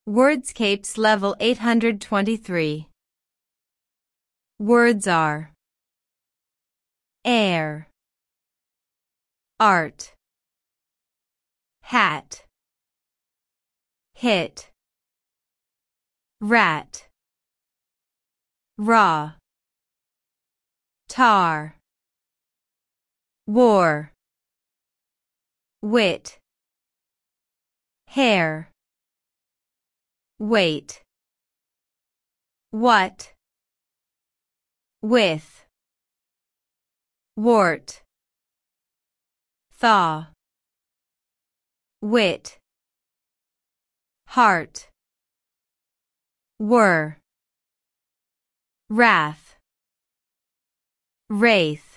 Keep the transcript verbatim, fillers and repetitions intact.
Wordscapes Level eight hundred twenty-three. Words are air, art, hat, hit, rat, raw, tar, war, wit, hair, wait, what, with, wart, thaw, wit, heart, were, wrath, wraith.